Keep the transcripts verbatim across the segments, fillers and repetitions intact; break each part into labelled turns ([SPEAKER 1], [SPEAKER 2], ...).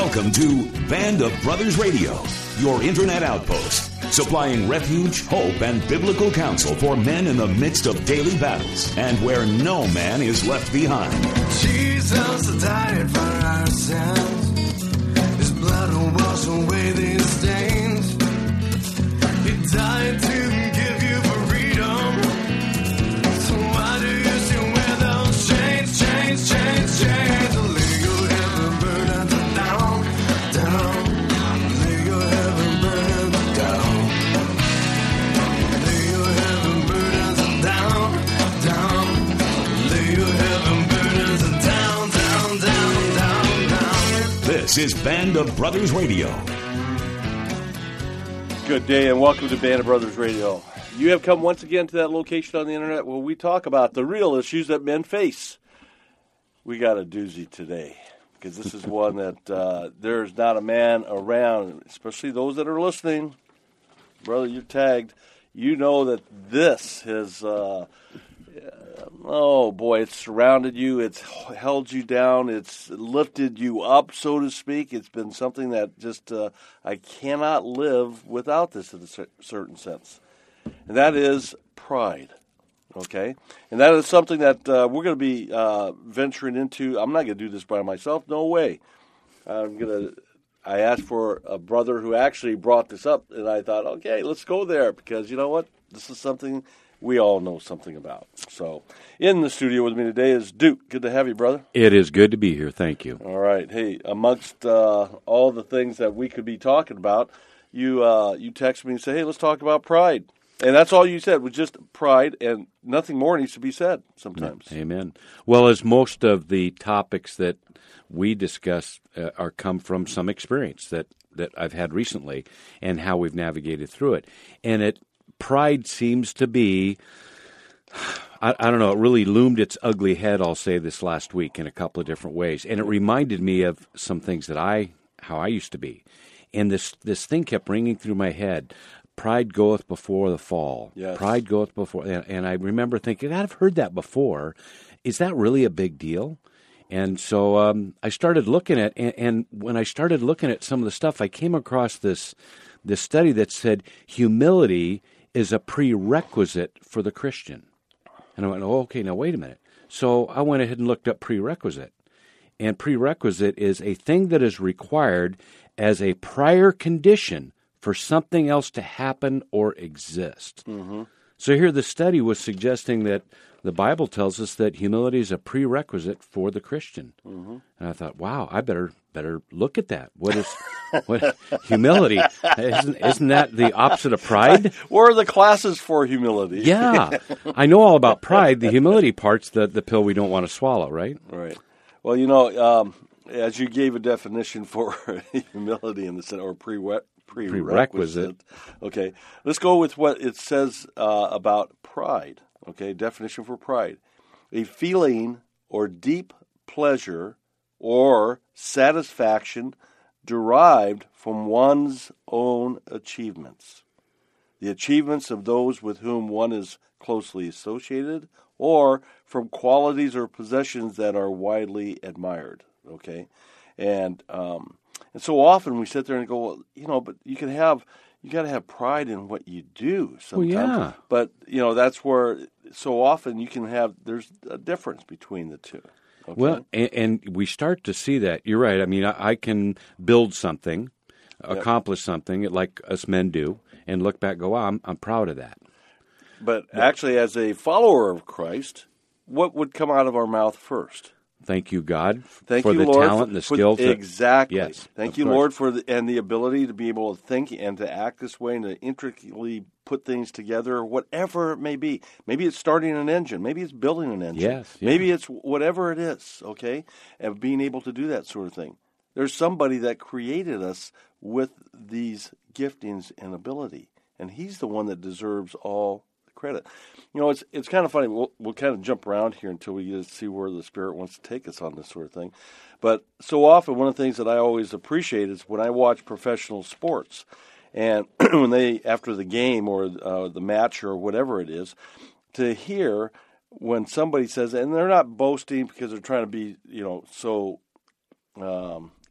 [SPEAKER 1] Welcome to Band of Brothers Radio, your internet outpost, supplying refuge, hope, and biblical counsel for men in the midst of daily battles, and where no man is left behind.
[SPEAKER 2] Jesus died for our sins. His blood will wash away these stains. He died to give you freedom. So why do you still wear those chains, chains, chains, chains? Lay your heavy burdens down, down. Lay your heavy burdens down. Lay your heavy burdens down, down. Lay your heavy burdens down, down, down, down, down.
[SPEAKER 1] This is Band of Brothers Radio.
[SPEAKER 3] Good day and welcome to Band of Brothers Radio. You have come once again to that location on the internet where we talk about the real issues that men face. We got a doozy today because this is one that uh, there's not a man around, especially those that are listening. Brother, you're tagged. You know that this has, uh, oh boy, it's surrounded you. It's held you down. It's lifted you up, so to speak. It's been something that just, uh, I cannot live without this in a certain sense. And that is pride, okay? And that is something that uh, we're going to be uh, venturing into. I'm not going to do this by myself. No way. I'm going to, I asked for a brother who actually brought this up, and I thought, okay, let's go there because you know what? This is something we all know something about. So in the studio with me today is Duke. Good to have you, brother.
[SPEAKER 4] It is good to be here. Thank you.
[SPEAKER 3] All right. Hey, amongst uh, all the things that we could be talking about, you uh, you text me and say, hey, let's talk about pride. And that's all you said was just pride, and nothing more needs to be said sometimes.
[SPEAKER 4] Amen. Well, as most of the topics that we discuss uh, are come from some experience that, that I've had recently and how we've navigated through it. And it pride seems to be, I, I don't know, it really loomed its ugly head, I'll say, this last week in a couple of different ways. And it reminded me of some things that I, how I used to be. And this, this thing kept ringing through my head. Pride goeth before the fall.
[SPEAKER 3] Yes.
[SPEAKER 4] Pride goeth before, and, and I remember thinking, God, I've heard that before. Is that really a big deal? And so um, I started looking at, and, and when I started looking at some of the stuff, I came across this this study that said humility is a prerequisite for the Christian. And I went, oh, okay, now wait a minute. So I went ahead and looked up prerequisite. And prerequisite is a thing that is required as a prior condition for something else to happen or exist. Mm-hmm. So here the study was suggesting that the Bible tells us that humility is a prerequisite for the Christian. Mm-hmm. And I thought, wow, I better better look at that. What is what humility? Isn't, isn't that the opposite of pride?
[SPEAKER 3] Where are the classes for humility?
[SPEAKER 4] Yeah. I know all about pride. The humility part's the, the pill we don't want to swallow, right?
[SPEAKER 3] Right. Well, you know, um, as you gave a definition for humility in the sense, or pre prerequisite. Okay, let's go with what it says uh, about pride. Okay, definition for pride: a feeling or deep pleasure or satisfaction derived from one's own achievements, the achievements of those with whom one is closely associated, or from qualities or possessions that are widely admired. Okay, and um, and so often we sit there and go, well, you know, but you can have, you got to have pride in what you do sometimes.
[SPEAKER 4] Well, yeah.
[SPEAKER 3] But, you know, that's where so often you can have, there's a difference between the two. Okay?
[SPEAKER 4] Well, and, and we start to see that. You're right. I mean, I, I can build something, accomplish yep. something like us men do, and look back and go, wow, I'm, I'm proud of that.
[SPEAKER 3] But yeah. actually, as a follower of Christ, what would come out of our mouth first?
[SPEAKER 4] Thank you, God,
[SPEAKER 3] Thank
[SPEAKER 4] for
[SPEAKER 3] you,
[SPEAKER 4] the
[SPEAKER 3] Lord,
[SPEAKER 4] talent
[SPEAKER 3] for,
[SPEAKER 4] and the
[SPEAKER 3] for,
[SPEAKER 4] skill. To,
[SPEAKER 3] exactly.
[SPEAKER 4] Yes,
[SPEAKER 3] Thank you,
[SPEAKER 4] course.
[SPEAKER 3] Lord, for the, and the ability to be able to think and to act this way and to intricately put things together, whatever it may be. Maybe it's starting an engine. Maybe it's building an engine.
[SPEAKER 4] Yes. Yeah.
[SPEAKER 3] Maybe it's whatever it is, okay, and being able to do that sort of thing. There's somebody that created us with these giftings and ability, and he's the one that deserves all credit. You know, it's it's kind of funny. We'll we'll kind of jump around here until we get to see where the Spirit wants to take us on this sort of thing. But so often, one of the things that I always appreciate is when I watch professional sports, and when they, after the game or uh, the match or whatever it is, to hear when somebody says, and they're not boasting because they're trying to be, you know, so um,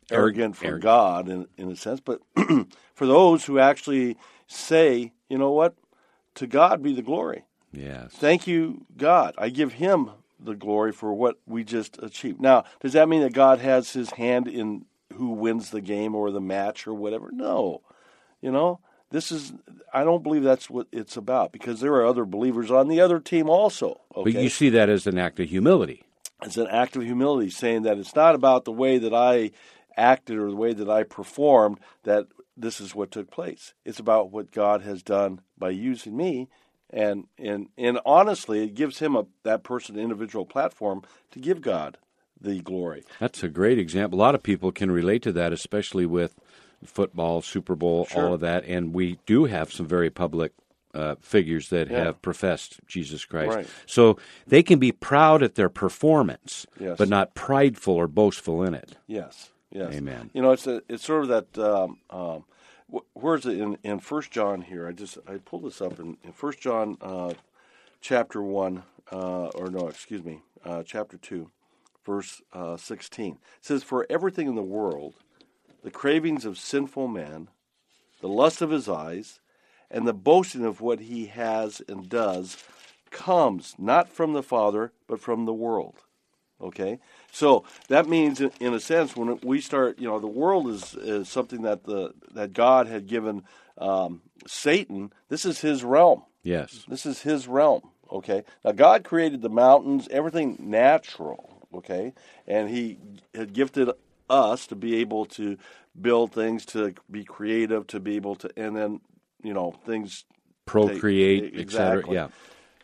[SPEAKER 3] arrogant for
[SPEAKER 4] Arrogant.
[SPEAKER 3] God in in a sense, but for those who actually say, you know what, to God be the glory.
[SPEAKER 4] Yes.
[SPEAKER 3] Thank you, God. I give Him the glory for what we just achieved. Now, does that mean that God has His hand in who wins the game or the match or whatever? No. You know, this is, I don't believe that's what it's about, because there are other believers on the other team also. Okay?
[SPEAKER 4] But you see that as an act of humility.
[SPEAKER 3] It's an act of humility, saying that it's not about the way that I acted or the way that I performed that this is what took place. It's about what God has done by using me. And and and honestly, it gives him a that person an individual platform to give God the glory.
[SPEAKER 4] That's a great example. A lot of people can relate to that, especially with football, Super Bowl,
[SPEAKER 3] Sure.
[SPEAKER 4] all of that. And we do have some very public uh, figures that
[SPEAKER 3] Yeah.
[SPEAKER 4] have professed Jesus Christ.
[SPEAKER 3] Right.
[SPEAKER 4] So they can be proud at their performance,
[SPEAKER 3] Yes.
[SPEAKER 4] but not prideful or boastful in it.
[SPEAKER 3] Yes, yes.
[SPEAKER 4] Amen.
[SPEAKER 3] You know, it's a, it's sort of that. Um, um, wh- where's it in in First John here? I just I pulled this up in, in First John uh, chapter one, uh, or no, excuse me, uh, chapter two, verse uh, sixteen. It says, "For everything in the world, the cravings of sinful man, the lust of his eyes, and the boasting of what he has and does, comes not from the Father, but from the world." Okay, so that means, in, in a sense, when we start, you know, the world is, is something that the that God had given um, Satan. This is his realm.
[SPEAKER 4] Yes.
[SPEAKER 3] This is his realm. Okay, now God created the mountains, everything natural. Okay, and He had gifted us to be able to build things, to be creative, to be able to, and then you know things
[SPEAKER 4] Procreate,
[SPEAKER 3] take-
[SPEAKER 4] et cetera.
[SPEAKER 3] exactly.
[SPEAKER 4] Yeah.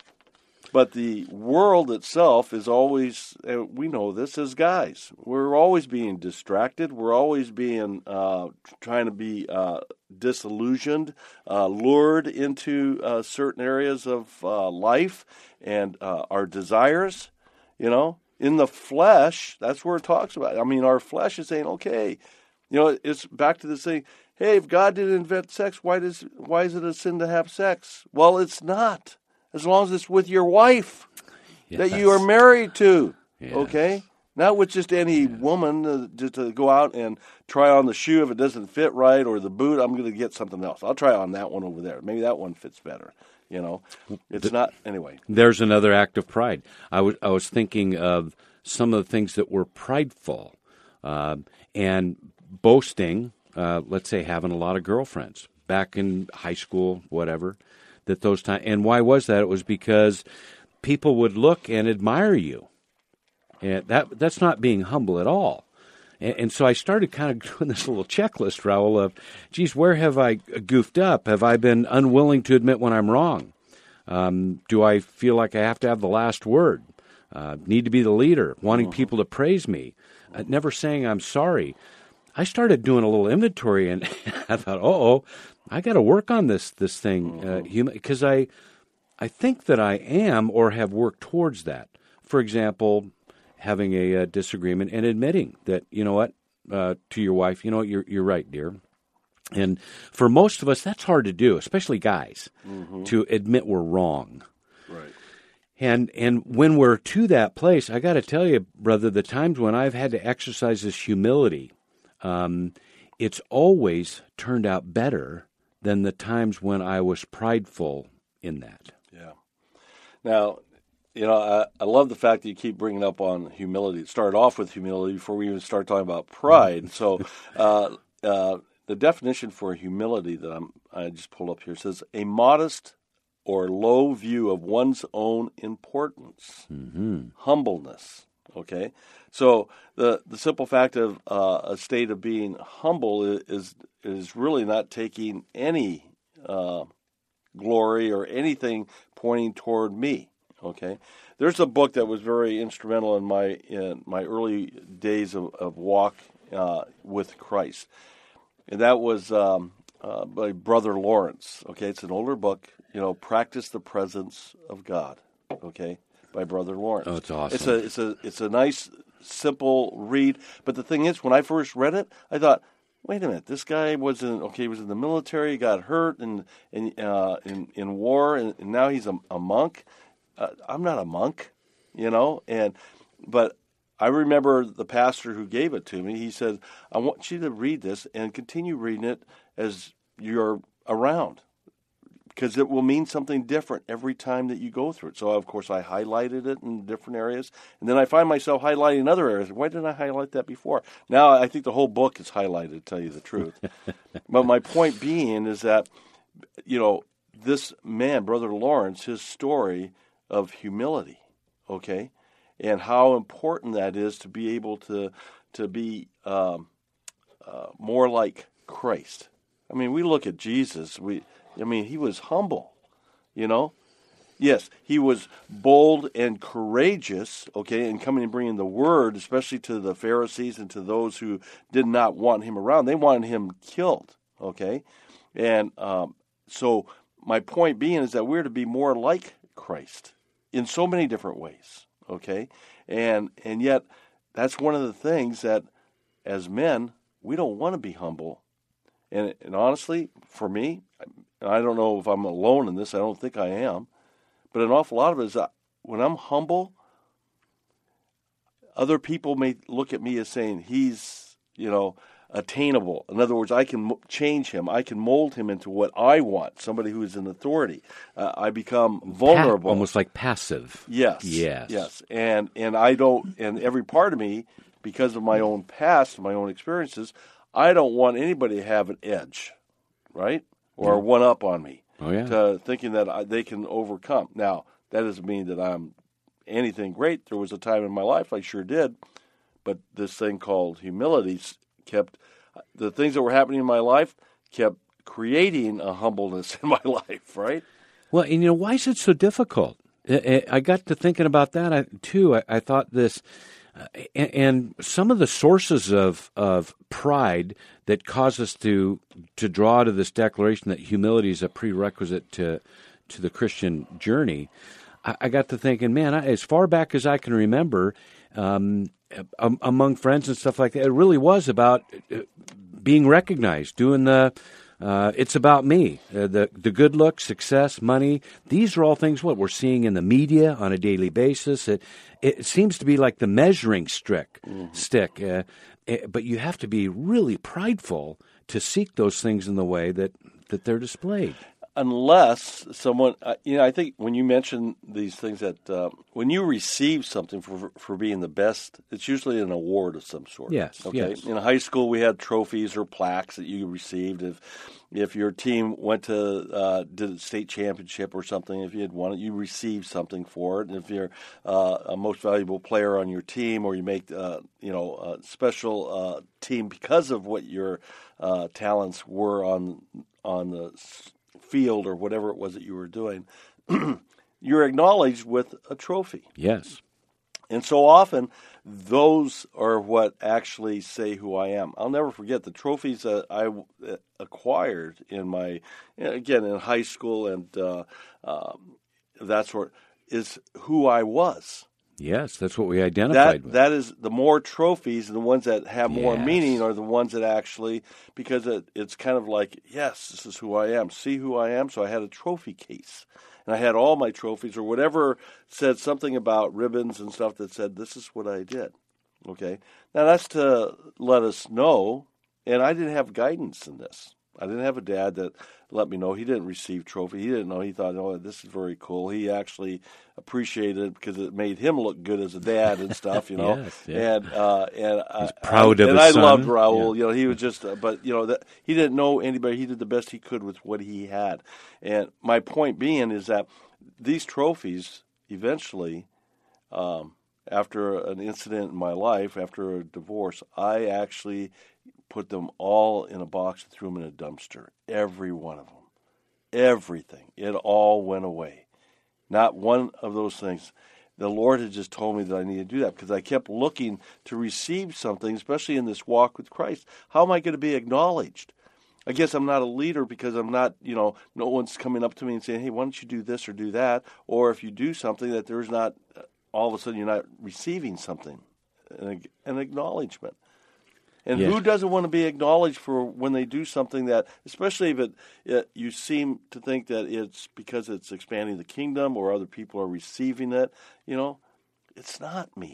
[SPEAKER 3] But the world itself is always, uh, we know this as guys, we're always being distracted. We're always being, uh, trying to be uh, disillusioned, uh, lured into uh, certain areas of uh, life and uh, our desires, you know. In the flesh, that's where it talks about. I mean, our flesh is saying, okay, you know, it's back to this thing, hey, if God didn't invent sex, why does why is it a sin to have sex? Well, it's not. As long as it's with your wife that you are
[SPEAKER 4] Yes.
[SPEAKER 3] married to,
[SPEAKER 4] Yes.
[SPEAKER 3] okay? Not with just any woman uh, just to go out and try on the shoe. If it doesn't fit right, or the boot, I'm going to get something else. I'll try on that one over there. Maybe that one fits better, you know? It's not, anyway.
[SPEAKER 4] There's another act of pride. I was I was thinking of some of the things that were prideful uh, and boasting. Uh, let's say having a lot of girlfriends back in high school, whatever. That those time and why was that? It was because people would look and admire you, and that that's not being humble at all. And, and so I started kind of doing this little checklist, Raul, of, geez, where have I goofed up? Have I been unwilling to admit when I'm wrong? Um, do I feel like I have to have the last word? Uh, need to be the leader, wanting people to praise me, uh, never saying I'm sorry. I started doing a little inventory, and I thought, oh, I got to work on this this thing, because uh, I, I think that I am or have worked towards that. For example, having a, uh disagreement and admitting that, you know what, uh, to your wife, you know what, you're you're right, dear. And for most of us, that's hard to do, especially guys,
[SPEAKER 3] Mm-hmm.
[SPEAKER 4] to admit we're wrong.
[SPEAKER 3] Right.
[SPEAKER 4] And and when we're to that place, I got to tell you, brother, the times when I've had to exercise this humility, um, it's always turned out better than the times when I was prideful in that.
[SPEAKER 3] Yeah. Now, you know, I, I love the fact that you keep bringing up on humility. It started off with humility before we even start talking about pride. So uh, uh, the definition for humility that I'm, I just pulled up here says a modest or low view of one's own importance,
[SPEAKER 4] Mm-hmm.
[SPEAKER 3] humbleness. Okay, so the the simple fact of uh, a state of being humble is is, is really not taking any uh, glory or anything pointing toward me. Okay, there's a book that was very instrumental in my in my early days of, of walk uh, with Christ, and that was um, uh, by Brother Lawrence. Okay, it's an older book. You know, Practice the Presence of God. Okay, by Brother Lawrence.
[SPEAKER 4] Oh, it's awesome.
[SPEAKER 3] It's a it's a it's a nice simple read. But the thing is, when I first read it, I thought, wait a minute, this guy was in okay, he was in the military, he got hurt in in uh, in, in war, and, and now he's a, a monk. Uh, I'm not a monk, you know, and but I remember the pastor who gave it to me. He said, I want you to read this and continue reading it as you're around, because it will mean something different every time that you go through it. So, of course, I highlighted it in different areas, and then I find myself highlighting other areas. Why didn't I highlight that before? Now I think the whole book is highlighted, to tell you the truth. But my point being is that, you know, this man, Brother Lawrence, his story of humility, okay, and how important that is to be able to to be um, uh, more like Christ. I mean, we look at Jesus. We, I mean, he was humble, you know. Yes, he was bold and courageous, okay, in coming and bringing the word, especially to the Pharisees and to those who did not want him around. They wanted him killed, okay. And um, so my point being is that we're to be more like Christ in so many different ways, okay? And and yet that's one of the things that as men, we don't want to be humble. And, and honestly, for me, I don't know if I'm alone in this. I don't think I am. But an awful lot of it is that when I'm humble, other people may look at me as saying he's, you know, attainable. In other words, I can change him. I can mold him into what I want, somebody who is in authority. Uh, I become vulnerable.
[SPEAKER 4] Pa- almost like passive.
[SPEAKER 3] Yes.
[SPEAKER 4] Yes.
[SPEAKER 3] Yes. And, and I don't, and every part of me, because of my own past, my own experiences, I don't want anybody to have an edge, right? Or one up on me.
[SPEAKER 4] Oh, yeah.
[SPEAKER 3] To thinking that I, they can overcome. Now, that doesn't mean that I'm anything great. There was a time in my life I sure did. But this thing called humility kept, the things that were happening in my life kept creating a humbleness in my life, right?
[SPEAKER 4] Well, and you know, why is it so difficult? I, I got to thinking about that, too. I, I thought this, uh, and, and some of the sources of, of pride that cause us to to draw to this declaration that humility is a prerequisite to to the Christian journey, I, I got to thinking, man, I, as far back as I can remember, um, among friends and stuff like that, it really was about being recognized, doing the, uh, it's about me, uh, the the good look, success, money. These are all things what we're seeing in the media on a daily basis. It it seems to be like the measuring stick. Mm-hmm. Stick, uh, but you have to be really prideful to seek those things in the way that, that they're displayed.
[SPEAKER 3] Unless someone, uh, you know, I think when you mention these things that uh, when you receive something for for being the best, it's usually an award of some sort.
[SPEAKER 4] Yes.
[SPEAKER 3] Okay.
[SPEAKER 4] Yes.
[SPEAKER 3] In high school, we had trophies or plaques that you received if if your team went to uh, did a state championship or something. If you had won it, you received something for it. And if you're uh, a most valuable player on your team, or you make uh, you know a special uh, team because of what your uh, talents were on on the field or whatever it was that you were doing, you're acknowledged with a trophy.
[SPEAKER 4] Yes.
[SPEAKER 3] And so often, those are what actually say who I am. I'll never forget the trophies that I acquired in my, again, in high school and uh, um, that sort, is who I was.
[SPEAKER 4] Yes, that's what we identified
[SPEAKER 3] that,
[SPEAKER 4] with.
[SPEAKER 3] That is, the more trophies and the ones that have more
[SPEAKER 4] Yes.
[SPEAKER 3] meaning are the ones that actually, because it, it's kind of like, yes, this is who I am. See who I am? So I had a trophy case. And I had all my trophies or whatever said something about ribbons and stuff that said, this is what I did. Okay? Now that's to let us know, and I didn't have guidance in this. I didn't have a dad that let me know. He didn't receive trophy. He didn't know. He thought, oh, this is very cool. He actually appreciated it because it made him look good as a dad and stuff, you know.
[SPEAKER 4] Yes, yeah.
[SPEAKER 3] And uh, and
[SPEAKER 4] He's
[SPEAKER 3] I,
[SPEAKER 4] proud
[SPEAKER 3] I,
[SPEAKER 4] of
[SPEAKER 3] and
[SPEAKER 4] his
[SPEAKER 3] I
[SPEAKER 4] son.
[SPEAKER 3] loved Raul.
[SPEAKER 4] Yeah.
[SPEAKER 3] You know, he was just, uh, but you know, that he didn't know anybody. He did the best he could with what he had. And my point being is that these trophies eventually, um, after an incident in my life, after a divorce, I actually put them all in a box and threw them in a dumpster. Every one of them. Everything. It all went away. Not one of those things. The Lord had just told me that I needed to do that because I kept looking to receive something, especially in this walk with Christ. How am I going to be acknowledged? I guess I'm not a leader because I'm not, you know, no one's coming up to me and saying, hey, why don't you do this or do that? Or if you do something that there's not, all of a sudden you're not receiving something, an, an acknowledgement. And
[SPEAKER 4] Yes.
[SPEAKER 3] who doesn't want to be acknowledged for when they do something that, especially if it, it, you seem to think that it's because it's expanding the kingdom or other people are receiving it, you know, it's not me.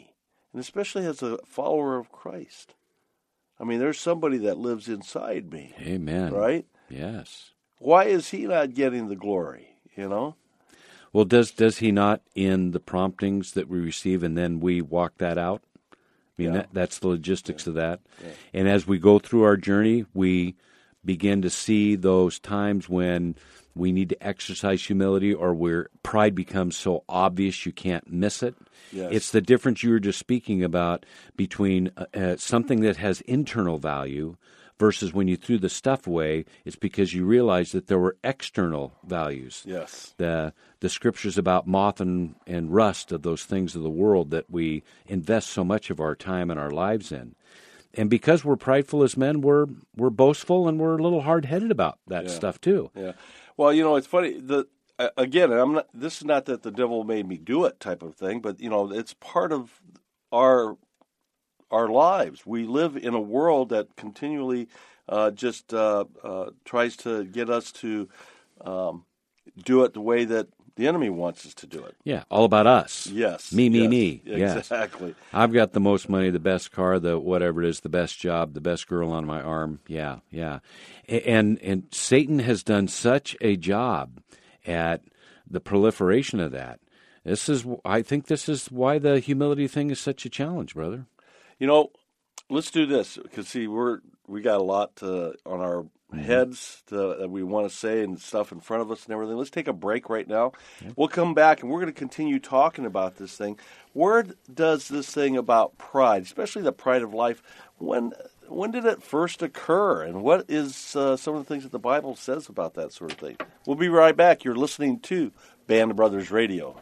[SPEAKER 3] and especially as a follower of Christ. I mean, there's somebody that lives inside me.
[SPEAKER 4] Amen.
[SPEAKER 3] Right?
[SPEAKER 4] Yes.
[SPEAKER 3] Why is he not getting the glory, you know?
[SPEAKER 4] Well, does does he not in the promptings that we receive, and then we walk that out? I mean,
[SPEAKER 3] Yeah.
[SPEAKER 4] that, that's the logistics
[SPEAKER 3] Yeah.
[SPEAKER 4] of that.
[SPEAKER 3] Yeah.
[SPEAKER 4] And as we go through our journey, we begin to see those times when we need to exercise humility, or where pride becomes so obvious you can't miss it.
[SPEAKER 3] Yes.
[SPEAKER 4] It's the difference you were just speaking about between uh, uh, something that has internal value versus when you threw the stuff away, it's because you realized that there were external values.
[SPEAKER 3] Yes.
[SPEAKER 4] The the scriptures about moth and, and rust of those things of the world that we invest so much of our time and our lives in. And because we're prideful as men, we're we're boastful and we're a little hard-headed about that
[SPEAKER 3] Yeah.
[SPEAKER 4] stuff too.
[SPEAKER 3] Yeah. Well, you know, it's funny. The uh, again, I'm not. This is not that the devil made me do it type of thing, but you know, it's part of our our lives. We live in a world that continually uh, just uh, uh, tries to get us to um, do it the way that the enemy wants us to do it.
[SPEAKER 4] Yeah, all about us.
[SPEAKER 3] Yes.
[SPEAKER 4] Me, me,
[SPEAKER 3] yes,
[SPEAKER 4] me. Yes.
[SPEAKER 3] Exactly.
[SPEAKER 4] I've got the most money, the best car, the whatever it is, the best job, the best girl on my arm. Yeah, yeah. A- And and Satan has done such a job at the proliferation of that. This is, I think, this is why the humility thing is such a challenge, brother.
[SPEAKER 3] You know, let's do this because see, we're we got a lot to, on our heads to, that we want to say and stuff in front of us and everything. Let's take a break right now. Yep. We'll come back and we're going to continue talking about this thing. Where does this thing about pride, especially the pride of life, when when did it first occur, and what is uh, some of the things that the Bible says about that sort of thing? We'll be right back. You're listening to Band of Brothers Radio.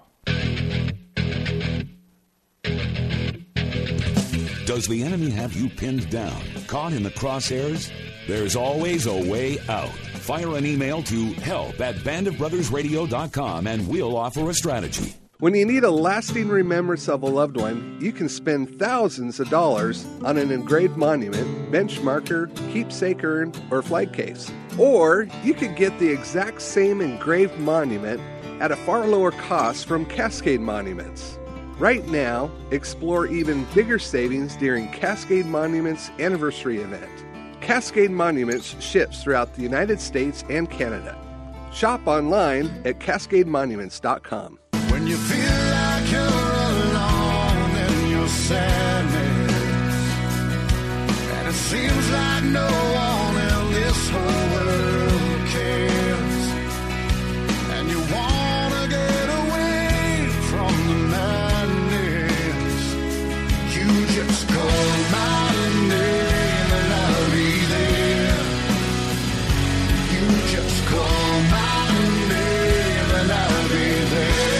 [SPEAKER 1] Does the enemy have you pinned down, caught in the crosshairs? There's always a way out. Fire an email to help at band of brothers radio dot com and we'll offer a strategy.
[SPEAKER 5] When you need a lasting remembrance of a loved one, you can spend thousands of dollars on an engraved monument, bench marker, keepsake urn, or flag case. Or you could get the exact same engraved monument at a far lower cost from Cascade Monuments. Right now, explore even bigger savings during Cascade Monuments anniversary event. Cascade Monuments ships throughout the United States and Canada. Shop online at cascade monuments dot com.
[SPEAKER 2] When you feel like you're alone in your sadness, and it seems like no one in this whole world cares, and you want to get away from the madness, you just call my name and I'll be there. You just call my name and I'll be there.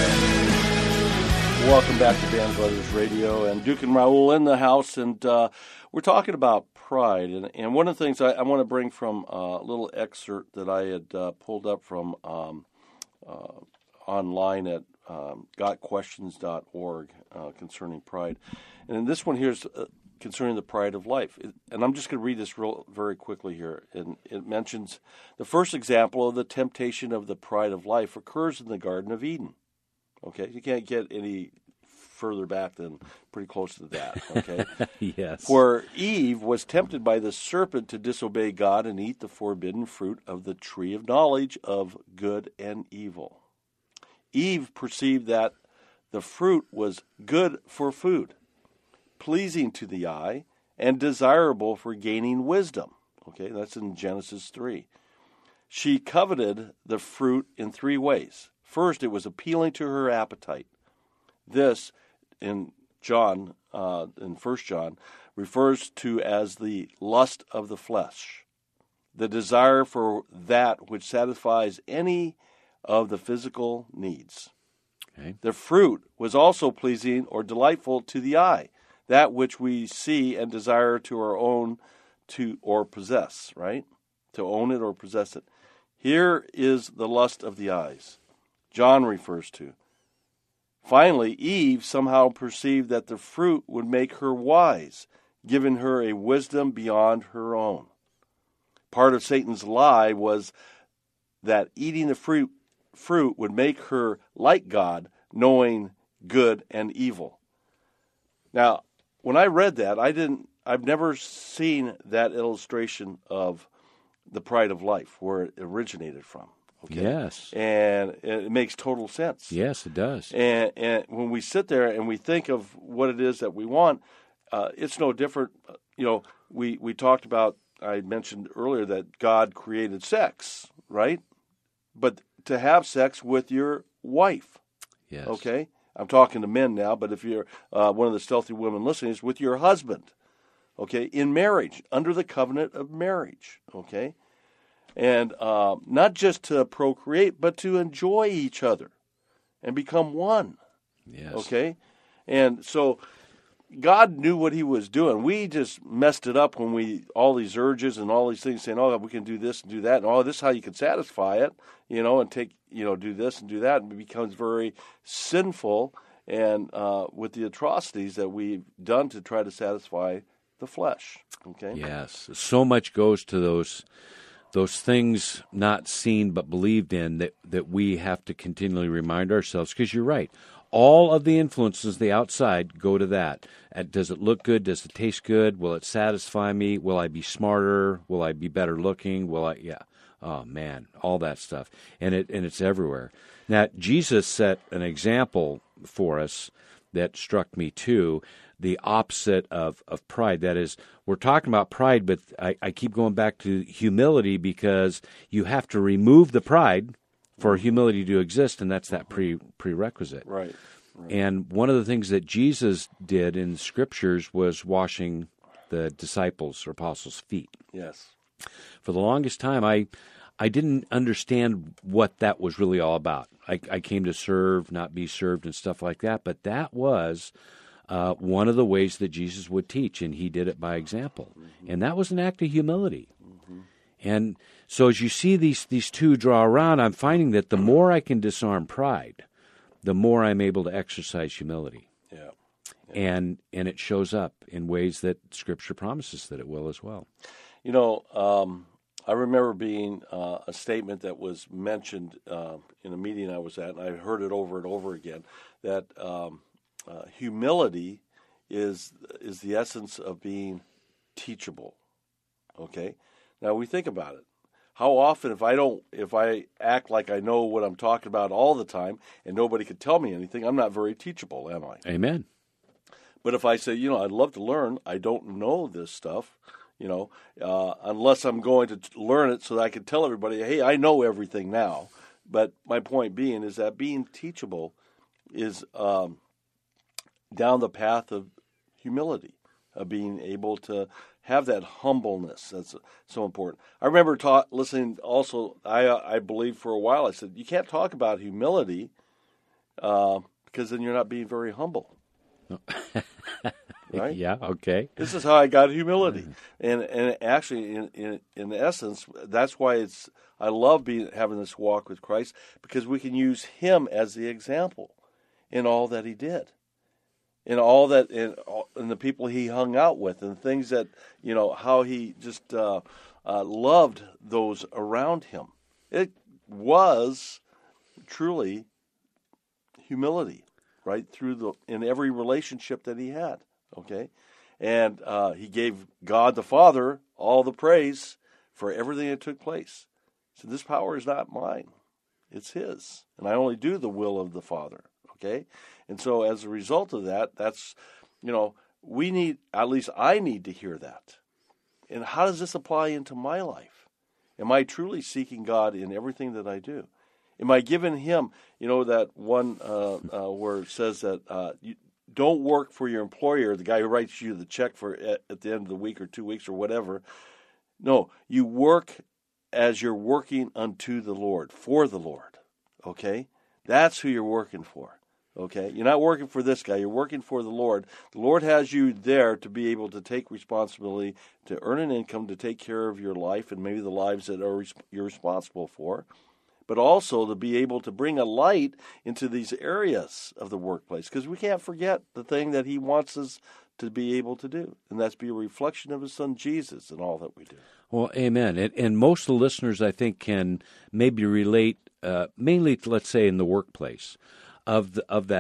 [SPEAKER 3] Welcome back to Band Brothers Radio, and Duke and Raul in the house, and uh, we're talking about pride. And, and one of the things I, I want to bring from a little excerpt that I had uh, pulled up from um, uh, online at um, got questions dot org uh, concerning pride. And this one here is uh, concerning the pride of life. It, and I'm just going to read this real very quickly here. And it mentions the first example of the temptation of the pride of life occurs in the Garden of Eden. Okay, you can't get any further back than pretty close to that, okay?
[SPEAKER 4] Yes.
[SPEAKER 3] Where Eve was tempted by the serpent to disobey God and eat the forbidden fruit of the tree of knowledge of good and evil. Eve perceived that the fruit was good for food, pleasing to the eye, and desirable for gaining wisdom. Okay, that's in Genesis three. She coveted the fruit in three ways. First, it was appealing to her appetite. This, in John, uh, in First John, refers to as the lust of the flesh, the desire for that which satisfies any of the physical needs.
[SPEAKER 4] Okay.
[SPEAKER 3] The fruit was also pleasing or delightful to the eye, that which we see and desire to our own to or possess, right? To own it or possess it. Here is the lust of the eyes. John refers to. Finally, Eve somehow perceived that the fruit would make her wise, giving her a wisdom beyond her own. Part of Satan's lie was that eating the fruit, fruit would make her like God, knowing good and evil. Now, when I read that, I didn't. I've never seen that illustration of the pride of life, where it originated from. Okay?
[SPEAKER 4] Yes.
[SPEAKER 3] And it makes total sense.
[SPEAKER 4] Yes, it does.
[SPEAKER 3] And, and when we sit there and we think of what it is that we want, uh, it's no different. You know, we, we talked about, I mentioned earlier that God created sex, right? But to have sex with your wife,
[SPEAKER 4] Yes.
[SPEAKER 3] okay? I'm talking to men now, but if you're uh, one of the stealthy women listening, it's with your husband, okay, in marriage, under the covenant of marriage, okay? And uh, not just to procreate, but to enjoy each other and become one,
[SPEAKER 4] Yes.
[SPEAKER 3] okay? And so God knew what he was doing. We just messed it up when we, all these urges and all these things saying, oh, we can do this and do that, and oh, this is how you can satisfy it, you know, and take, you know, do this and do that, and it becomes very sinful and uh, with the atrocities that we've done to try to satisfy the flesh, okay?
[SPEAKER 4] Yes. So much goes to those those things not seen but believed in that, that we have to continually remind ourselves, because you're right. All of the influences, the outside, go to that. Uh, Does it look good? Does it taste good? Will it satisfy me? Will I be smarter? Will I be better looking? Will I? Yeah. Oh man, all that stuff, and it and it's everywhere. Now Jesus set an example for us that struck me too. The opposite of, of pride. That is, we're talking about pride, but I, I keep going back to humility, because you have to remove the pride for humility to exist, and that's that pre prerequisite.
[SPEAKER 3] Right. right.
[SPEAKER 4] And one of the things that Jesus did in the Scriptures was washing the disciples' or apostles' feet.
[SPEAKER 3] Yes.
[SPEAKER 4] For the longest time, I I didn't understand what that was really all about. I, I came to serve, not be served, and stuff like that, but that was uh, one of the ways that Jesus would teach, and he did it by example. Mm-hmm. And that was an act of humility. Mm-hmm. And so as you see these, these two draw around, I'm finding that the more I can disarm pride, the more I'm able to exercise humility.
[SPEAKER 3] Yeah. yeah.
[SPEAKER 4] And and it shows up in ways that Scripture promises that it will as well.
[SPEAKER 3] You know, um, I remember being uh, a statement that was mentioned uh, in a meeting I was at, and I heard it over and over again, that um, uh, humility is is the essence of being teachable. Okay? Now we think about it. How often, if I don't, if I act like I know what I'm talking about all the time, and nobody could tell me anything, I'm not very teachable, am I?
[SPEAKER 4] Amen.
[SPEAKER 3] But if I say, you know, I'd love to learn, I don't know this stuff, you know, uh, unless I'm going to t- learn it so that I can tell everybody, hey, I know everything now. But my point being is that being teachable is um, down the path of humility, of being able to have that humbleness. That's so important. I remember ta- listening also, I uh, I believe for a while, I said, you can't talk about humility uh, because then you're not being very humble. Right?
[SPEAKER 4] Yeah, okay.
[SPEAKER 3] This is how I got humility. And and actually, in, in in essence, that's why it's I love being having this walk with Christ, because we can use him as the example in all that he did. In all that, in, in the people he hung out with, and things that, you know, how he just uh, uh, loved those around him. It was truly humility, right, through the in every relationship that he had, okay? And uh, he gave God the Father all the praise for everything that took place. So this power is not mine. It's his. And I only do the will of the Father, okay? And so as a result of that, that's, you know, we need, at least I need to hear that. And how does this apply into my life? Am I truly seeking God in everything that I do? Am I giving him, you know, that one uh, uh, where it says that uh, you don't work for your employer, the guy who writes you the check for at, at the end of the week or two weeks or whatever. No, you work as you're working unto the Lord, for the Lord, okay? That's who you're working for. Okay, you're not working for this guy. You're working for the Lord. The Lord has you there to be able to take responsibility, to earn an income, to take care of your life and maybe the lives that are you're responsible for, but also to be able to bring a light into these areas of the workplace, because we can't forget the thing that he wants us to be able to do, and that's be a reflection of his son Jesus in all that we do.
[SPEAKER 4] Well, amen. And, and most of the listeners, I think, can maybe relate uh, mainly, to, let's say, in the workplace. Of the, of that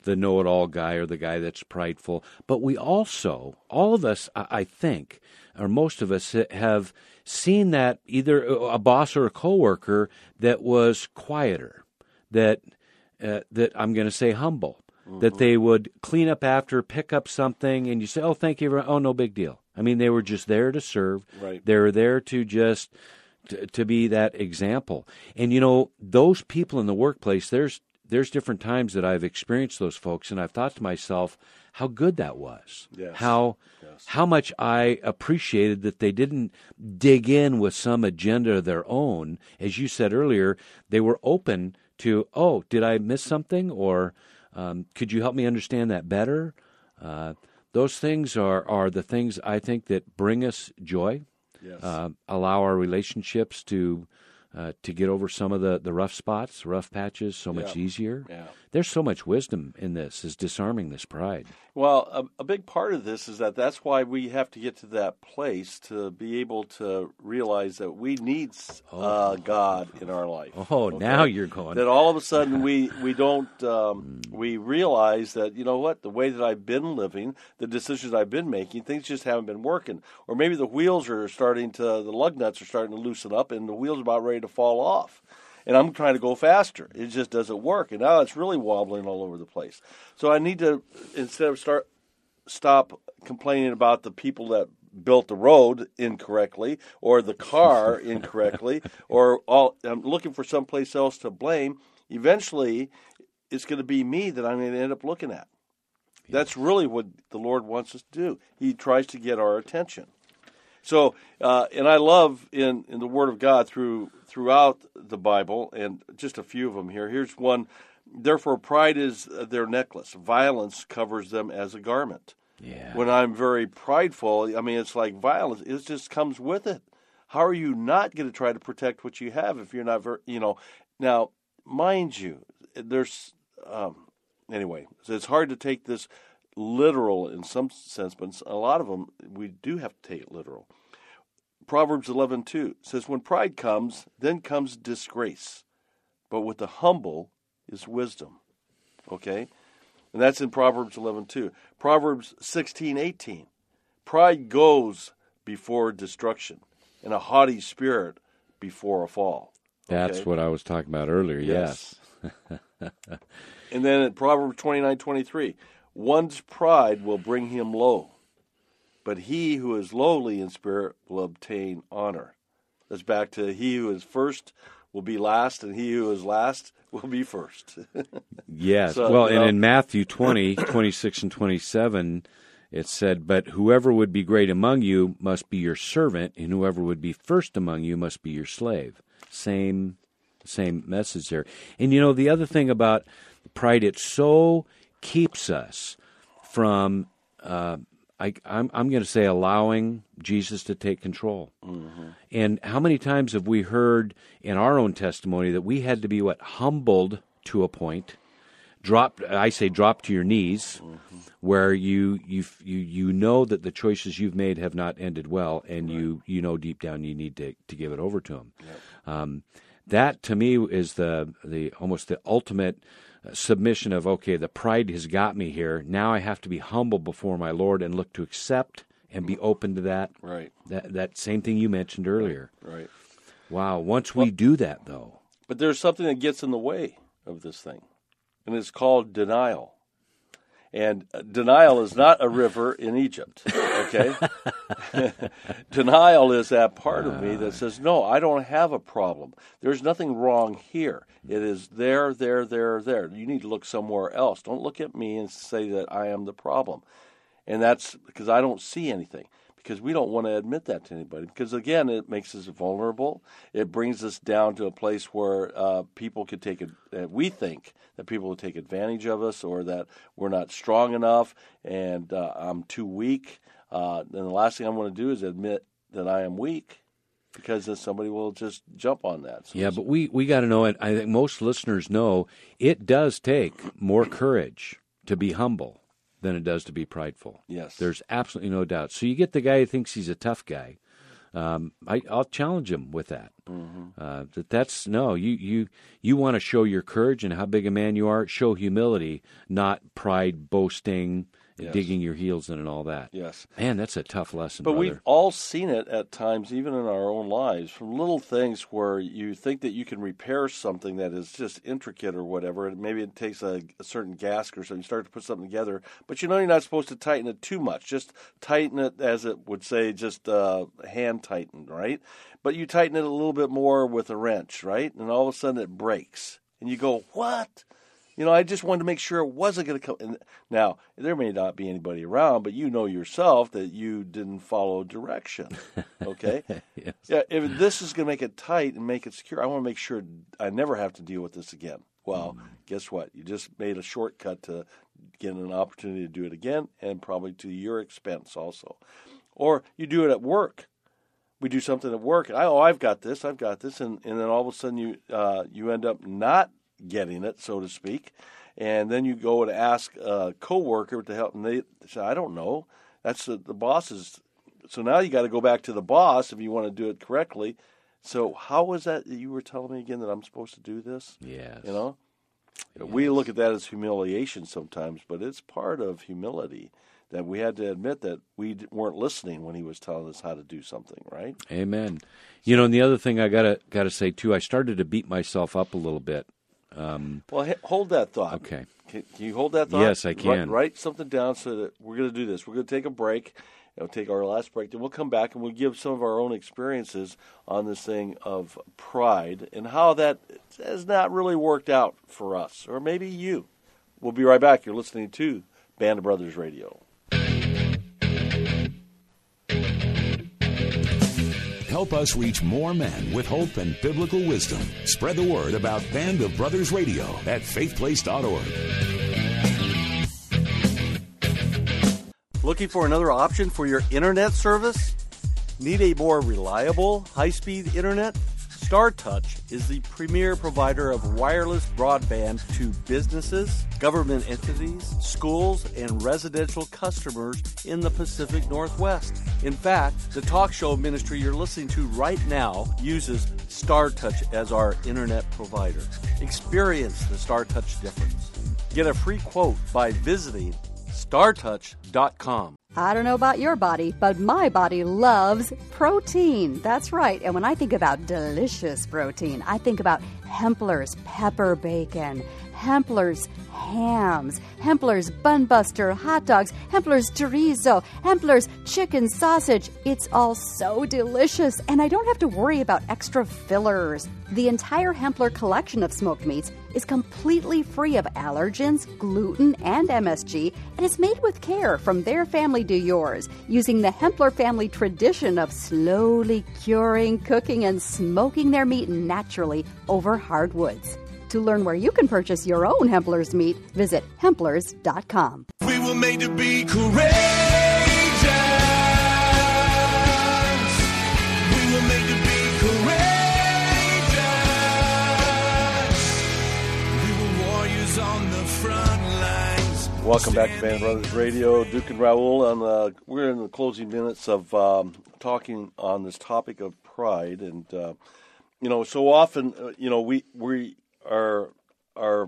[SPEAKER 4] the know-it-all guy or the guy that's prideful. But we also, all of us, I I think, or most of us, have seen that either a boss or a coworker that was quieter, that uh, that I'm going to say humble, mm-hmm. that they would clean up after, pick up something, and you say, "Oh, thank you, very- oh, no big deal." I mean, they were just there to serve.
[SPEAKER 3] Right.
[SPEAKER 4] They were there to just to, to be that example. And you know, those people in the workplace, there's there's different times that I've experienced those folks, and I've thought to myself, how good that was.
[SPEAKER 3] Yes.
[SPEAKER 4] How
[SPEAKER 3] Yes.
[SPEAKER 4] how much I appreciated that they didn't dig in with some agenda of their own. As you said earlier, they were open to, oh, did I miss something? Or um, could you help me understand that better? Uh, those things are, are the things I think that bring us joy,
[SPEAKER 3] Yes.
[SPEAKER 4] uh, allow our relationships to uh, to get over some of the, the rough spots, rough patches so much
[SPEAKER 3] Yeah.
[SPEAKER 4] easier.
[SPEAKER 3] Yeah.
[SPEAKER 4] There's so much wisdom in this, is disarming this pride.
[SPEAKER 3] Well, a, a big part of this is that that's why we have to get to that place to be able to realize that we need uh, God in our life.
[SPEAKER 4] Oh, now you're going.
[SPEAKER 3] That all of a sudden we we don't um, we realize that, you know what, the way that I've been living, the decisions I've been making, things just haven't been working, or maybe the wheels are starting to the lug nuts are starting to loosen up and the wheels are about ready to fall off. And I'm trying to go faster. It just doesn't work. And now it's really wobbling all over the place. So I need to, instead of start, stop complaining about the people that built the road incorrectly or the car incorrectly, or all, I'm looking for someplace else to blame. Eventually, it's going to be me that I'm going to end up looking at. That's really what the Lord wants us to do. He tries to get our attention. So, uh, and I love in, in the Word of God through throughout the Bible, and just a few of them here. Here's one. Therefore, pride is their necklace. Violence covers them as a garment.
[SPEAKER 4] Yeah.
[SPEAKER 3] When I'm very prideful, I mean, it's like violence. It just comes with it. How are you not going to try to protect what you have if you're not very, you know? Now, mind you, there's, um, anyway, so it's hard to take this literal in some sense, but a lot of them we do have to take it literal. Proverbs eleven two says, when pride comes, then comes disgrace, but with the humble is wisdom. Okay? And that's in Proverbs eleven two. Proverbs sixteen eighteen. Pride goes before destruction, and a haughty spirit before a fall.
[SPEAKER 4] That's
[SPEAKER 3] Okay?
[SPEAKER 4] what I was talking about earlier, yes.
[SPEAKER 3] Yes. And then in Proverbs twenty-nine twenty-three, one's pride will bring him low, but he who is lowly in spirit will obtain honor. That's back to he who is first will be last, and he who is last will be first.
[SPEAKER 4] Yes.
[SPEAKER 3] So,
[SPEAKER 4] well,
[SPEAKER 3] you
[SPEAKER 4] and
[SPEAKER 3] know-
[SPEAKER 4] in Matthew twenty, twenty-six and twenty-seven, it said, but whoever would be great among you must be your servant, and whoever would be first among you must be your slave. Same, same message there. And you know, the other thing about pride, it so keeps us from, uh, I, I'm, I'm going to say, allowing Jesus to take control. Mm-hmm. And how many times have we heard in our own testimony that we had to be, what, humbled to a point, drop, I say drop to your knees, mm-hmm. where you, you you you know that the choices you've made have not ended well, and right. you, you know deep down you need to, to give it over to him. Yep. Um, that, to me, is the the almost the ultimate submission of, okay, the pride has got me here. Now I have to be humble before my Lord and look to accept and be open to that.
[SPEAKER 3] Right.
[SPEAKER 4] That that same thing you mentioned earlier.
[SPEAKER 3] Right.
[SPEAKER 4] Wow. Once we well, do that, though.
[SPEAKER 3] But there's something that gets in the way of this thing, and it's called denial. And denial is not a river in Egypt, okay? Denial is that part of me that says, no, I don't have a problem. There's nothing wrong here. It is there, there, there, there. You need to look somewhere else. Don't look at me and say that I am the problem. And that's because I don't see anything. Because we don't want to admit that to anybody. Because, again, it makes us vulnerable. It brings us down to a place where uh, people could take it. Uh, we think that people will take advantage of us, or that we're not strong enough and uh, I'm too weak. Uh, then the last thing I want to do is admit that I am weak, because then somebody will just jump on that. So
[SPEAKER 4] yeah, but we, we got to know it. I think most listeners know it does take more courage to be humble than it does to be prideful.
[SPEAKER 3] Yes.
[SPEAKER 4] There's absolutely no doubt. So you get the guy who thinks he's a tough guy, um, I, I'll challenge him with that.
[SPEAKER 3] Mm-hmm.
[SPEAKER 4] Uh, that that's no, you you you want to show your courage and how big a man you are. Show humility, not pride, boasting,
[SPEAKER 3] Yes.
[SPEAKER 4] digging your heels in, and all that.
[SPEAKER 3] Yes.
[SPEAKER 4] Man, that's a tough lesson.
[SPEAKER 3] But
[SPEAKER 4] brother.
[SPEAKER 3] we've all seen it at times, even in our own lives, from little things where you think that you can repair something that is just intricate or whatever, and maybe it takes a, a certain gasket or something. You start to put something together, but you know you're not supposed to tighten it too much. Just tighten it, as it would say, just uh, hand tightened, right? But you tighten it a little bit more with a wrench, right? And all of a sudden it breaks. And you go, what? You know, I just wanted to make sure it wasn't going to come. And now, there may not be anybody around, but you know yourself that you didn't follow direction, okay?
[SPEAKER 4] Yes.
[SPEAKER 3] Yeah, if this is going to make it tight and make it secure, I want to make sure I never have to deal with this again. Well, mm. guess what? You just made a shortcut to get an opportunity to do it again, and probably to your expense also. Or you do it at work. We do something at work. And I, oh, I've got this, I've got this, and, and then all of a sudden you uh, you end up not getting it, so to speak, and then you go and ask a coworker to help, and they say, "I don't know." That's the, the boss's. So now you got to go back to the boss if you want to do it correctly. So how was that you were telling me again that I'm supposed to do this?
[SPEAKER 4] Yes.
[SPEAKER 3] You know,
[SPEAKER 4] yes.
[SPEAKER 3] We look at that as humiliation sometimes, but it's part of humility that we had to admit that we weren't listening when he was telling us how to do something, right?
[SPEAKER 4] Amen. You know, and the other thing I gotta gotta say too, I started to beat myself up a little bit. Um,
[SPEAKER 3] well, h- hold that thought.
[SPEAKER 4] Okay.
[SPEAKER 3] Can, can you hold that thought?
[SPEAKER 4] Yes, I can.
[SPEAKER 3] Write, write something down so that we're going to do this. We're going to take a break. We'll take our last break. Then we'll come back and we'll give some of our own experiences on this thing of pride and how that has not really worked out for us, or maybe you. We'll be right back. You're listening to Band of Brothers Radio.
[SPEAKER 1] Help us reach more men with hope and biblical wisdom. Spread the word about Band of Brothers Radio at faith place dot org.
[SPEAKER 6] Looking for another option for your internet service? Need a more reliable, high-speed internet? StarTouch is the premier provider of wireless broadband to businesses, government entities, schools, and residential customers in the Pacific Northwest. In fact, the talk show ministry you're listening to right now uses StarTouch as our internet provider. Experience the StarTouch difference. Get a free quote by visiting star touch dot com.
[SPEAKER 7] I don't know about your body, but my body loves protein. That's right. And when I think about delicious protein, I think about Hempler's pepper bacon, Hempler's hams, Hempler's bun buster hot dogs, Hempler's chorizo, Hempler's chicken sausage. It's all so delicious, and I don't have to worry about extra fillers. The entire Hempler collection of smoked meats is completely free of allergens, gluten, and M S G, and is made with care from their family to yours, using the Hempler family tradition of slowly curing, cooking, and smoking their meat naturally over hardwoods. To learn where you can purchase your own Hempler's meat, visit hemplers dot com.
[SPEAKER 2] We were made to be courageous. We were made to be courageous. We were warriors on the front lines.
[SPEAKER 3] Welcome back to Band of Brothers Radio. Duke and Raul. On the, we're in the closing minutes of um, talking on this topic of pride, and uh, you know, so often, uh, you know, we we. Are are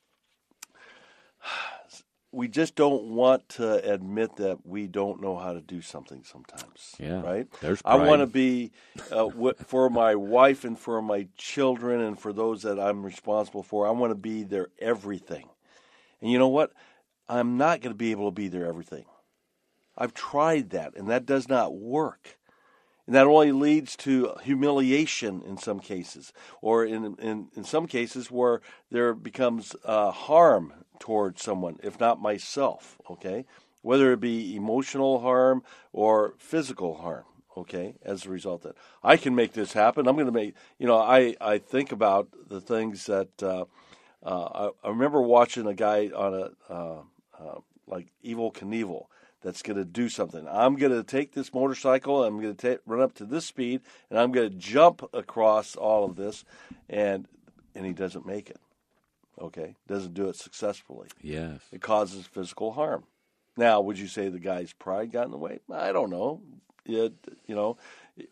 [SPEAKER 3] we just don't want to admit that we don't know how to do something sometimes.
[SPEAKER 4] Yeah,
[SPEAKER 3] right.
[SPEAKER 4] There's
[SPEAKER 3] I
[SPEAKER 4] pride.
[SPEAKER 3] want to be uh, w- for my wife and for my children and for those that I'm responsible for. I want to be their everything. And you know what? I'm not going to be able to be their everything. I've tried that, and that does not work. And that only leads to humiliation in some cases, or in in, in some cases where there becomes uh, harm towards someone, if not myself, okay? Whether it be emotional harm or physical harm, okay, as a result of that. I can make this happen. I'm going to make, you know, I, I think about the things that, uh, uh, I, I remember watching a guy on a, uh, uh, like Evel Knievel, that's going to do something. I'm going to take this motorcycle, I'm going to run up to this speed, and I'm going to jump across all of this, and and he doesn't make it, okay? Doesn't do it successfully.
[SPEAKER 4] Yes.
[SPEAKER 3] It causes physical harm. Now, would you say the guy's pride got in the way? I don't know. It, you know,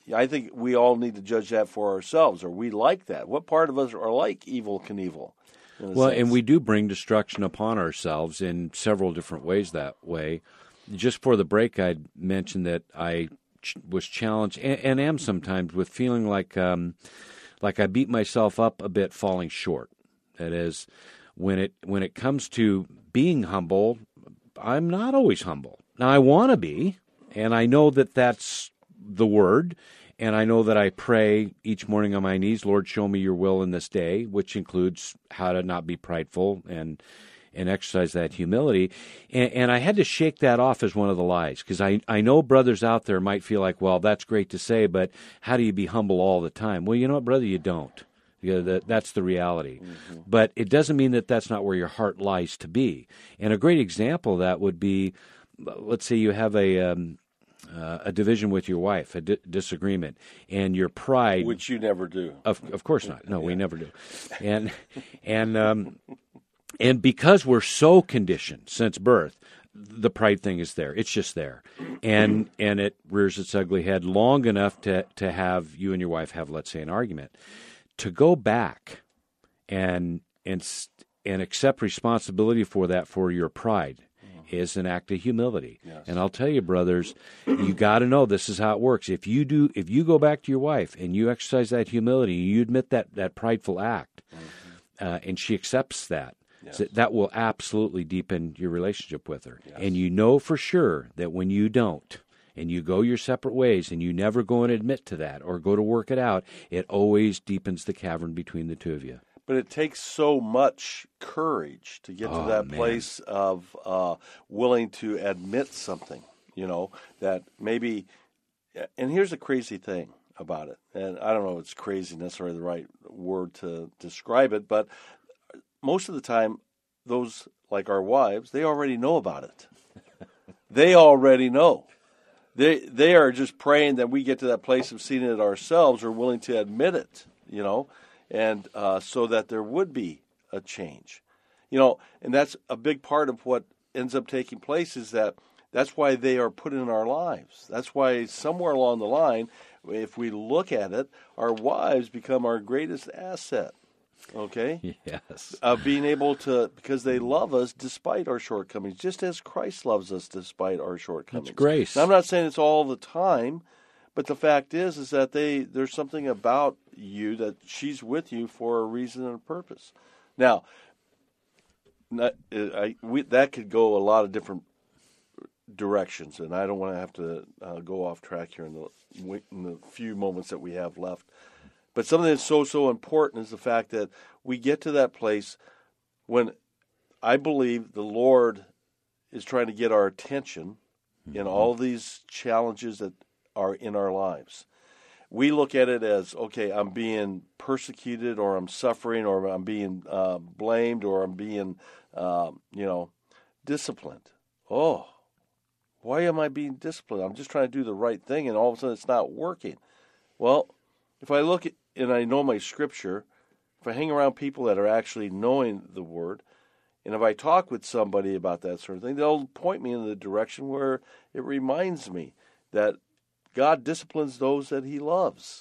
[SPEAKER 3] I think we all need to judge that for ourselves. Are we like that? What part of us are like Evel Knievel?
[SPEAKER 4] Well,
[SPEAKER 3] sense?
[SPEAKER 4] and we do bring destruction upon ourselves in several different ways that way. Just for the break, I mentioned that I ch- was challenged and, and am sometimes with feeling like um, like I beat myself up a bit falling short. That is, when it when it comes to being humble, I'm not always humble. Now, I want to be, and I know that that's the word, and I know that I pray each morning on my knees, Lord, show me your will in this day, which includes how to not be prideful and and exercise that humility. And, and I had to shake that off as one of the lies, because I, I know brothers out there might feel like, well, that's great to say, but how do you be humble all the time? Well, you know what, brother, you don't. Yeah, that, that's the reality. Mm-hmm. But it doesn't mean that that's not where your heart lies to be. And a great example of that would be, let's say you have a um, uh, a division with your wife, a di- disagreement, and your pride...
[SPEAKER 3] Which you never do.
[SPEAKER 4] Of, of course not. No, yeah. We never do. And and um, and because we're so conditioned since birth, the pride thing is there. It's just there. And and it rears its ugly head long enough to, to have you and your wife have, let's say, an argument. To go back and and and accept responsibility for that, for your pride, mm-hmm. is an act of humility. Yes. And I'll tell you, brothers, you got to know this is how it works. If you do, if you go back to your wife and you exercise that humility, you admit that that prideful act, mm-hmm. uh, and she accepts that, yes. so that will absolutely deepen your relationship with her. Yes. And you know for sure that when you don't, and you go your separate ways, and you never go and admit to that or go to work it out, it always deepens the cavern between the two of you.
[SPEAKER 3] But it takes so much courage to get
[SPEAKER 4] oh,
[SPEAKER 3] to that
[SPEAKER 4] man.
[SPEAKER 3] place of uh, willing to admit something, you know, that maybe, and here's the crazy thing about it, and I don't know if it's crazy necessarily the right word to describe it, but most of the time, those, like our wives, they already know about it. They already know. They they are just praying that we get to that place of seeing it ourselves or willing to admit it, you know, and uh, so that there would be a change. You know, and that's a big part of what ends up taking place is that that's why they are put in our lives. That's why somewhere along the line, if we look at it, our wives become our greatest asset. Okay?
[SPEAKER 4] Yes.
[SPEAKER 3] Uh, being able to, because they love us despite our shortcomings, just as Christ loves us despite our shortcomings.
[SPEAKER 4] That's grace.
[SPEAKER 3] Now, I'm not saying it's all the time, but the fact is, is that they there's something about you that she's with you for a reason and a purpose. Now, not, I, we, that could go a lot of different directions, and I don't want to have to uh, go off track here in the, in the few moments that we have left. But something that's so, so important is the fact that we get to that place when I believe the Lord is trying to get our attention mm-hmm. in all these challenges that are in our lives. We look at it as, okay, I'm being persecuted or I'm suffering or I'm being uh, blamed or I'm being, uh, you know, disciplined. Oh, why am I being disciplined? I'm just trying to do the right thing and all of a sudden it's not working. Well, if I look at and I know my scripture, if I hang around people that are actually knowing the word, and if I talk with somebody about that sort of thing, they'll point me in the direction where it reminds me that God disciplines those that he loves.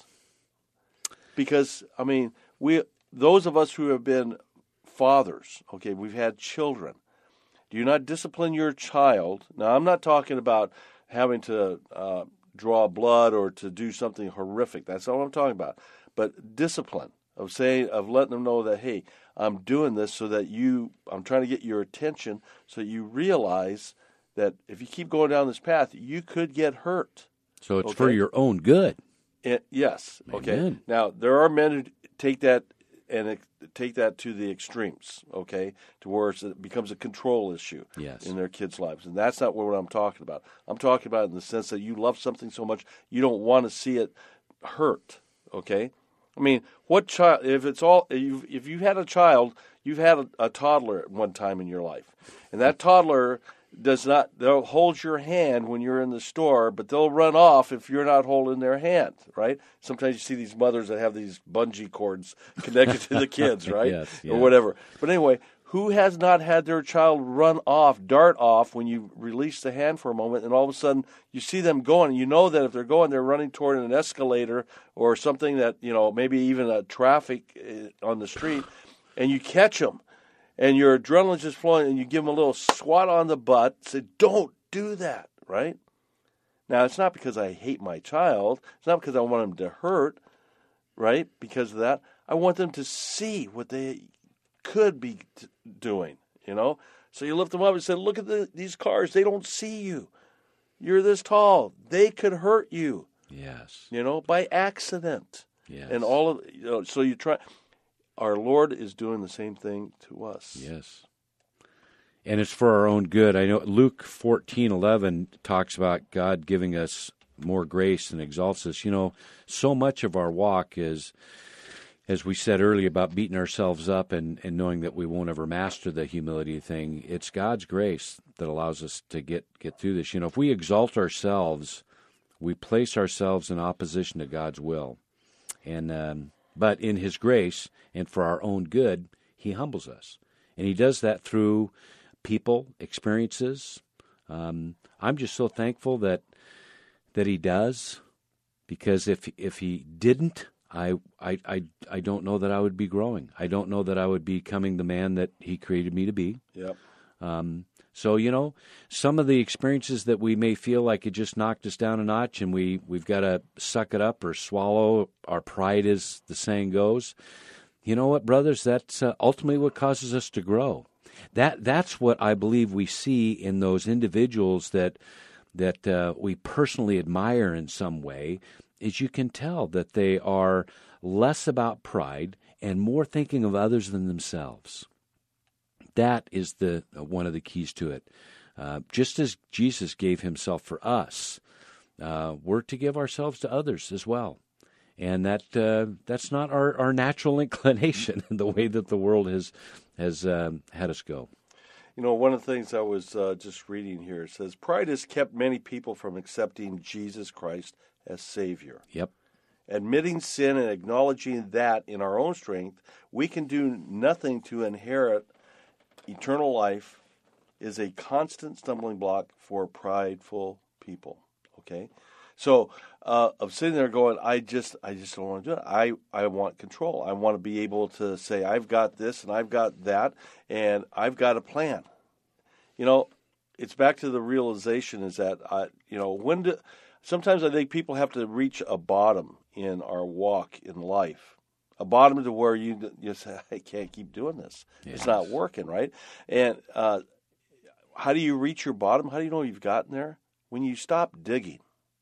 [SPEAKER 3] Because, I mean, we those of us who have been fathers, okay, we've had children. Do you not discipline your child? Now, I'm not talking about having to uh, draw blood or to do something horrific. That's not what I'm talking about. But discipline of saying, of letting them know that, hey, I'm doing this so that you, I'm trying to get your attention so that you realize that if you keep going down this path, you could get hurt.
[SPEAKER 4] So it's
[SPEAKER 3] okay?
[SPEAKER 4] for your own good.
[SPEAKER 3] It, yes.
[SPEAKER 4] Amen.
[SPEAKER 3] Okay. Now, there are men who take that and it, take that to the extremes, okay, to where it's, it becomes a control issue
[SPEAKER 4] yes.
[SPEAKER 3] in their kids' lives. And that's not what I'm talking about. I'm talking about in the sense that you love something so much, you don't want to see it hurt, okay? I mean, what child, if it's all, if, if you had a child, you've had a, a toddler at one time in your life. And that toddler does not, they'll hold your hand when you're in the store, but they'll run off if you're not holding their hand, right? Sometimes you see these mothers that have these bungee cords connected to the kids, right?
[SPEAKER 4] Yes, yes.
[SPEAKER 3] Or whatever. But anyway, who has not had their child run off, dart off when you release the hand for a moment, and all of a sudden you see them going, and you know that if they're going, they're running toward an escalator or something that, you know, maybe even a traffic on the street, and you catch them, and your adrenaline's just flowing, and you give them a little swat on the butt, say, don't do that, right? Now, it's not because I hate my child. It's not because I want them to hurt, right? Because of that. I want them to see what they could be t- doing, you know? So you lift them up and say, look at the, these cars. They don't see you. You're this tall. They could hurt you.
[SPEAKER 4] Yes.
[SPEAKER 3] You know, by accident.
[SPEAKER 4] Yes.
[SPEAKER 3] And all of, you know, so you try. Our Lord is doing the same thing to us.
[SPEAKER 4] Yes. And it's for our own good. I know Luke fourteen eleven talks about God giving us more grace and exalts us. You know, so much of our walk is, as we said earlier, about beating ourselves up and, and knowing that we won't ever master the humility thing. It's God's grace that allows us to get, get through this. You know, if we exalt ourselves, we place ourselves in opposition to God's will. And um, but in His grace and for our own good, He humbles us. And He does that through people, experiences. Um, I'm just so thankful that that He does, because if if He didn't, I, I, I, I don't know that I would be growing. I don't know that I would be becoming the man that He created me to be.
[SPEAKER 3] Yep.
[SPEAKER 4] Um, so, you know, some of the experiences that we may feel like it just knocked us down a notch and we, we've got to suck it up or swallow our pride, as the saying goes. You know what, brothers? That's uh, ultimately what causes us to grow. That That's what I believe we see in those individuals that, that uh, we personally admire in some way, is you can tell that they are less about pride and more thinking of others than themselves. That is the uh, one of the keys to it. Uh, just as Jesus gave Himself for us, uh, we're to give ourselves to others as well. And that uh, that's not our, our natural inclination in the way that the world has, has um, had us go.
[SPEAKER 3] You know, one of the things I was uh, just reading here, it says, pride has kept many people from accepting Jesus Christ as Savior.
[SPEAKER 4] Yep.
[SPEAKER 3] Admitting sin and acknowledging that in our own strength we can do nothing to inherit eternal life is a constant stumbling block for prideful people. Okay? So, uh, of sitting there going, I just I just don't want to do it. I, I want control. I want to be able to say, I've got this and I've got that, and I've got a plan. You know, it's back to the realization is that, I, you know, when do, sometimes I think people have to reach a bottom in our walk in life. A bottom to where you, you say, I can't keep doing this. Yes. It's not working, right? And uh, how do you reach your bottom? How do you know you've gotten there? When you stop digging.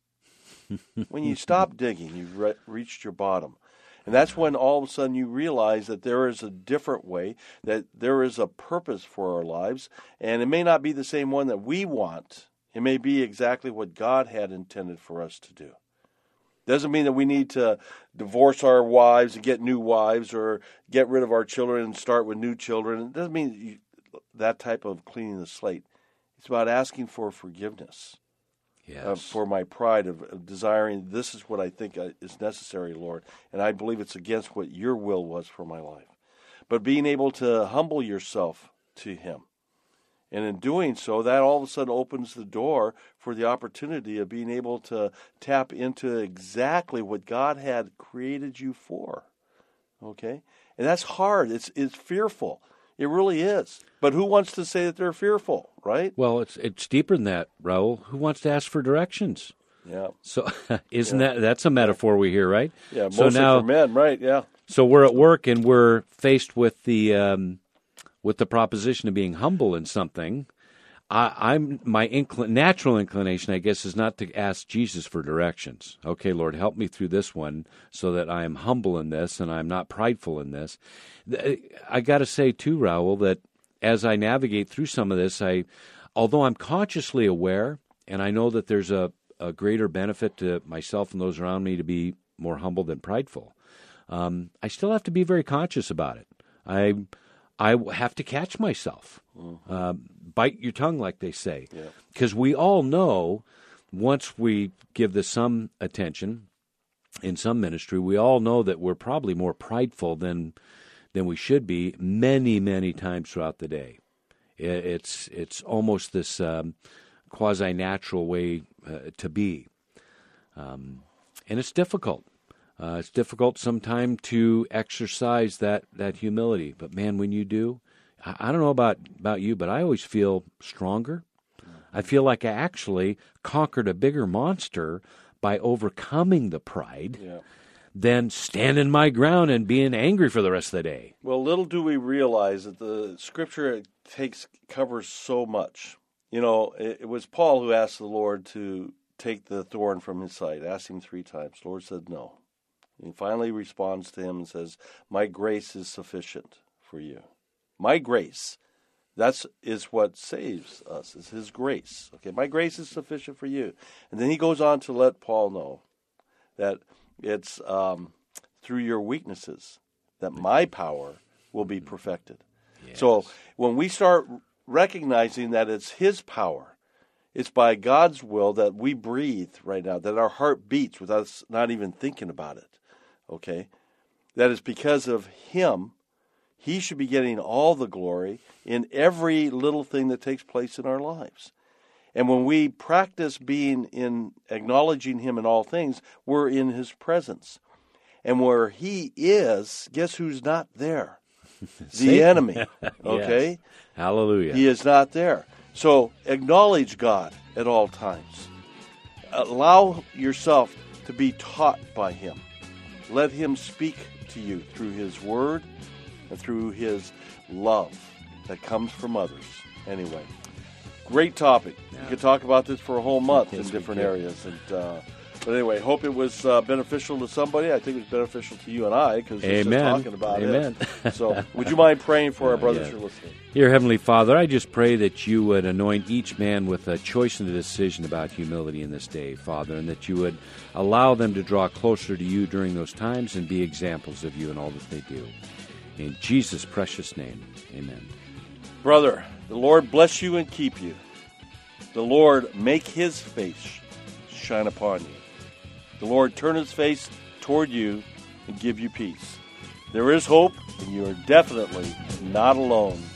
[SPEAKER 3] When you stop digging, you've re- reached your bottom. And that's when all of a sudden you realize that there is a different way, that there is a purpose for our lives, and it may not be the same one that we want. It may be exactly what God had intended for us to do. Doesn't mean that we need to divorce our wives and get new wives or get rid of our children and start with new children. It doesn't mean you, that type of cleaning the slate. It's about asking for forgiveness.
[SPEAKER 4] Yes.
[SPEAKER 3] Uh, for my pride of, of desiring, this is what I think is necessary, Lord, and I believe it's against what your will was for my life. But being able to humble yourself to Him, and in doing so, that all of a sudden opens the door for the opportunity of being able to tap into exactly what God had created you for. Okay? And that's hard. It's it's fearful. It really is. But who wants to say that they're fearful, right?
[SPEAKER 4] Well, it's it's deeper than that, Raul. Who wants to ask for directions?
[SPEAKER 3] Yeah.
[SPEAKER 4] So isn't
[SPEAKER 3] yeah.
[SPEAKER 4] that that's a metaphor we hear, right?
[SPEAKER 3] Yeah,
[SPEAKER 4] so
[SPEAKER 3] mostly
[SPEAKER 4] now,
[SPEAKER 3] for men, right? Yeah.
[SPEAKER 4] So we're at work and we're faced with the um, with the proposition of being humble in something. I, I'm my incl- natural inclination, I guess, is not to ask Jesus for directions. Okay, Lord, help me through this one so that I am humble in this and I'm not prideful in this. I got to say, too, Raul, that as I navigate through some of this, I, although I'm consciously aware, and I know that there's a, a greater benefit to myself and those around me to be more humble than prideful, um, I still have to be very conscious about it. I I have to catch myself. Mm-hmm. Uh, bite your tongue, like they say. Because yeah. we all know, once we give this some attention in some ministry, we all know that we're probably more prideful than than we should be many, many times throughout the day. It, it's it's almost this um, quasi-natural way uh, to be. Um, and it's difficult. Uh, it's difficult sometimes to exercise that, that humility. But, man, when you do, I, I don't know about, about you, but I always feel stronger. I feel like I actually conquered a bigger monster by overcoming the pride
[SPEAKER 3] Yeah.
[SPEAKER 4] than standing my ground and being angry for the rest of the day.
[SPEAKER 3] Well, little do we realize that the Scripture takes covers so much. You know, it, it was Paul who asked the Lord to take the thorn from his side. Asked him three times. The Lord said no. And he finally responds to him and says, "My grace is sufficient for you." My grace. That's is what saves us, is his grace. Okay, my grace is sufficient for you. And then he goes on to let Paul know that it's um, through your weaknesses that my power will be perfected. Yes. So when we start recognizing that it's his power, it's by God's will that we breathe right now, that our heart beats without us not even thinking about it. Okay? That is because of him. He should be getting all the glory in every little thing that takes place in our lives. And when we practice being in acknowledging him in all things, we're in his presence. And where he is, guess who's not there? The enemy. Okay?
[SPEAKER 4] Yes. Hallelujah.
[SPEAKER 3] He is not there. So acknowledge God at all times. Allow yourself to be taught by him. Let him speak to you through his word and through his love that comes from others. Anyway, great topic. Yeah. You could talk about this for a whole month yes, in different areas. And uh, But anyway, hope it was uh, beneficial to somebody. I think it was beneficial to you and I because we're just talking about
[SPEAKER 4] Amen.
[SPEAKER 3] it. So would you mind praying for our brothers who are listening?
[SPEAKER 4] Dear Heavenly Father, I just pray that you would anoint each man with a choice and a decision about humility in this day, Father, and that you would allow them to draw closer to you during those times and be examples of you in all that they do. In Jesus' precious name, amen.
[SPEAKER 3] Brother, the Lord bless you and keep you. The Lord make his face shine upon you. The Lord turn his face toward you and give you peace. There is hope, and you are definitely not alone.